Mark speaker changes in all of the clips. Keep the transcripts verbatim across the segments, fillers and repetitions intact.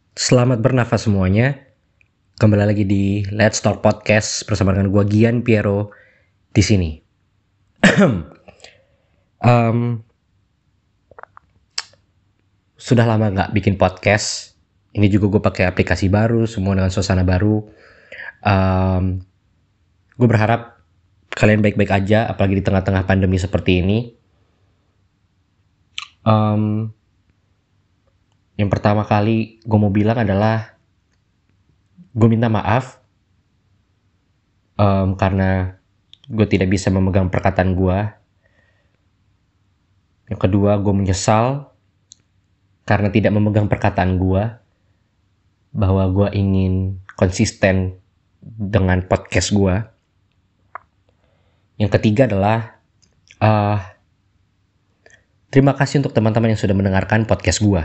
Speaker 1: Selamat bernafas semuanya. Kembali lagi di Let's Talk Podcast bersama dengan gue Gian Piero di sini. um, sudah lama nggak bikin podcast. Ini juga gue pakai aplikasi baru, semua dengan suasana baru. Um, gue berharap kalian baik-baik aja, apalagi di tengah-tengah pandemi seperti ini. Um, yang pertama kali gue mau bilang adalah gue minta maaf um, karena gue tidak bisa memegang perkataan gue. Yang kedua, gue menyesal karena tidak memegang perkataan gue bahwa gue ingin konsisten dengan podcast gue. Yang ketiga adalah uh, terima kasih untuk teman-teman yang sudah mendengarkan podcast gue.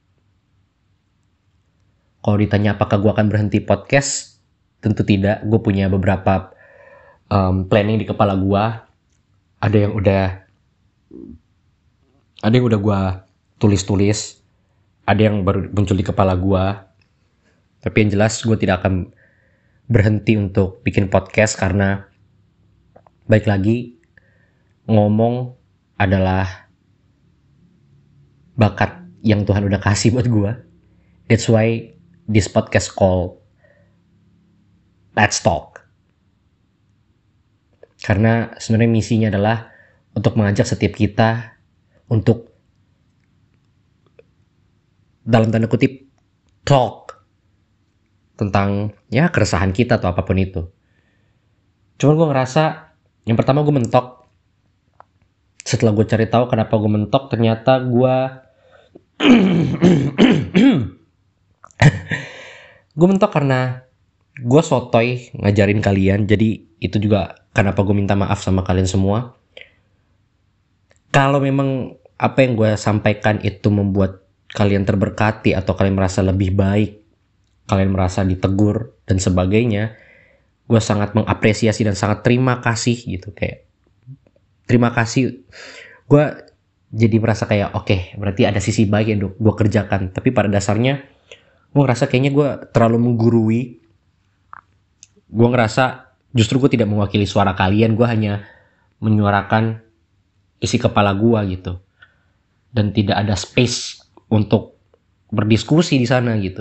Speaker 1: Kalau ditanya apakah gue akan berhenti podcast, tentu tidak. Gue punya beberapa um, planning di kepala gue. Ada yang udah, ada yang udah gue tulis-tulis. Ada yang baru muncul di kepala gue. Tapi yang jelas gue tidak akan berhenti untuk bikin podcast karena baik lagi ngomong adalah bakat yang Tuhan udah kasih buat gue. That's why this podcast called Let's Talk. Karena sebenarnya misinya adalah untuk mengajak setiap kita untuk dalam tanda kutip talk tentang ya keresahan kita atau apapun itu. Cuman gue ngerasa yang pertama gue mentok. Setelah gue cari tahu kenapa gue mentok, ternyata gue gue mentok karena gue sotoy ngajarin kalian. Jadi itu juga kenapa gue minta maaf sama kalian semua. Kalau memang apa yang gue sampaikan itu membuat kalian terberkati atau kalian merasa lebih baik, kalian merasa ditegur dan sebagainya, gue sangat mengapresiasi dan sangat terima kasih gitu. Kayak terima kasih. Gue jadi merasa kayak oke, okay, berarti ada sisi baik yang gue kerjakan. Tapi pada dasarnya gue ngerasa kayaknya gue terlalu menggurui. Gue ngerasa justru gue tidak mewakili suara kalian. Gue hanya menyuarakan isi kepala gue gitu. Dan tidak ada space untuk berdiskusi di sana gitu.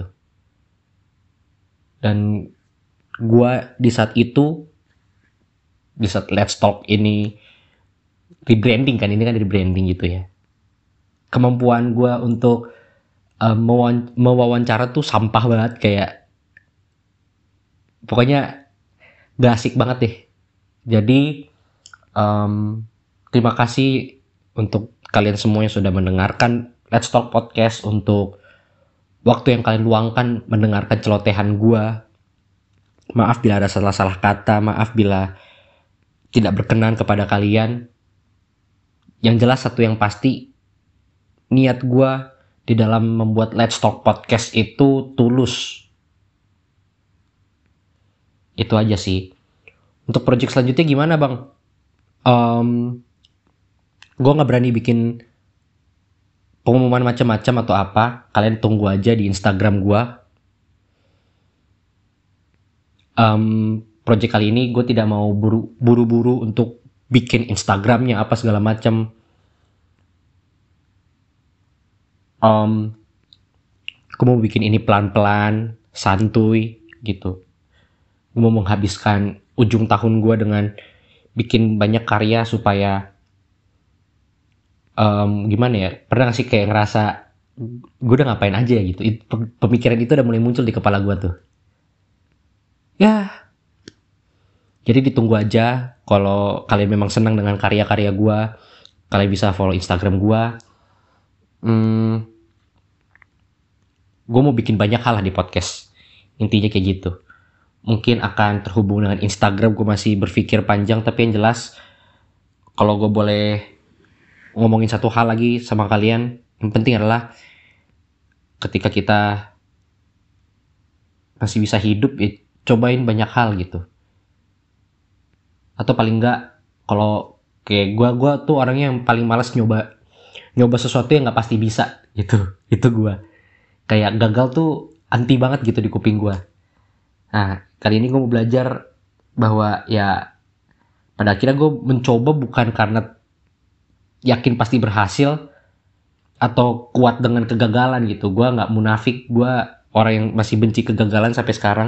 Speaker 1: Dan gue di saat itu, di saat Let's Talk ini rebranding kan, ini kan rebranding gitu ya. Kemampuan gue untuk um, mewawan- mewawancara tuh sampah banget, kayak pokoknya gak asik banget deh. Jadi um, terima kasih untuk kalian semua yang sudah mendengarkan Let's Talk Podcast, untuk waktu yang kalian luangkan mendengarkan celotehan gue. Maaf bila ada salah-salah kata, maaf bila tidak berkenan kepada kalian. Yang jelas satu yang pasti, niat gue di dalam membuat Let's Talk Podcast itu tulus. Itu aja sih. Untuk project selanjutnya gimana bang? Um, gue gak berani bikin pengumuman macam-macam atau apa. Kalian tunggu aja di Instagram gue. Um, project kali ini gue tidak mau buru, buru-buru untuk bikin Instagramnya apa segala macam. Um, gue mau bikin ini pelan-pelan, santuy gitu. Gue mau menghabiskan ujung tahun gue dengan bikin banyak karya supaya um, gimana ya, pernah gak sih kayak ngerasa gue udah ngapain aja gitu. It, pemikiran itu udah mulai muncul di kepala gue tuh. Ya, jadi ditunggu aja. Kalau kalian memang senang dengan karya-karya gue, kalian bisa follow Instagram gue. Hmm, gue mau bikin banyak hal lah di podcast. Intinya kayak gitu. Mungkin akan terhubung dengan Instagram, gue masih berpikir panjang. Tapi yang jelas, kalau gue boleh ngomongin satu hal lagi sama kalian, yang penting adalah ketika kita masih bisa hidup, ya cobain banyak hal gitu. Atau paling enggak, kalau kayak gue, gue tuh orangnya yang paling malas nyoba nyoba sesuatu yang nggak pasti bisa gitu. Itu gue kayak gagal tuh anti banget gitu di kuping gue. Nah, kali ini gue mau belajar bahwa ya pada akhirnya gue mencoba bukan karena yakin pasti berhasil atau kuat dengan kegagalan gitu. Gue nggak munafik, gue orang yang masih benci kegagalan sampai sekarang.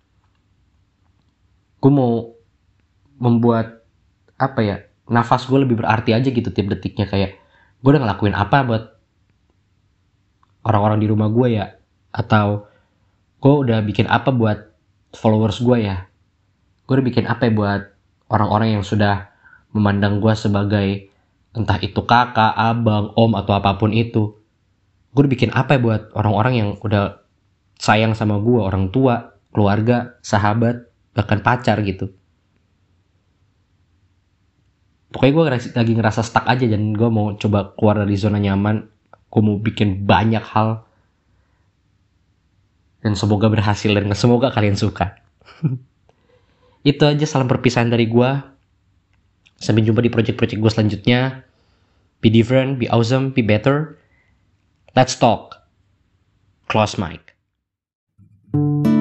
Speaker 1: Gue mau membuat apa ya, nafas gue lebih berarti aja gitu tiap detiknya. Kayak gue udah ngelakuin apa buat orang-orang di rumah gue ya, atau gue udah bikin apa buat followers gue ya, gue udah bikin apa ya buat orang-orang yang sudah memandang gue sebagai entah itu kakak, abang, om, atau apapun itu. Gue udah bikin apa ya buat orang-orang yang udah sayang sama gue, orang tua, keluarga, sahabat, bahkan pacar gitu. Pokoknya gue lagi ngerasa stuck aja dan gue mau coba keluar dari zona nyaman. Gue mau bikin banyak hal dan semoga berhasil dan semoga kalian suka. Itu aja salam perpisahan dari gue. Sampai jumpa di project-project gue selanjutnya. Be different, be awesome, be better. Let's talk. Close mic.